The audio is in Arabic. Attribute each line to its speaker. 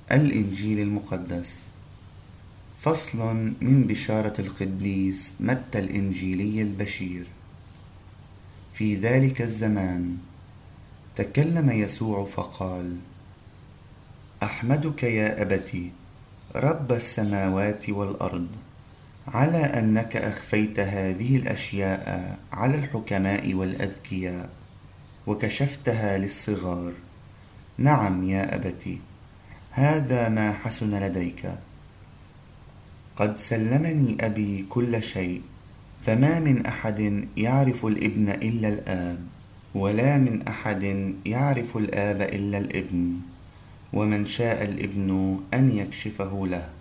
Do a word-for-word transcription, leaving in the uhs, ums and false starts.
Speaker 1: الإنجيل المقدس. فصل من بشارة القديس متى الإنجيلي البشير. في ذلك الزمان تكلم يسوع فقال: أحمدك يا أبتي، رب السماوات والأرض، على أنك أخفيت هذه الأشياء على الحكماء والأذكياء وكشفتها للصغار. نعم يا أبتي، هذا ما حسن لديك. قد سلمني أبي كل شيء، فما من أحد يعرف الابن إلا الآب، ولا من أحد يعرف الآب إلا الابن، ومن شاء الابن أن يكشفه له.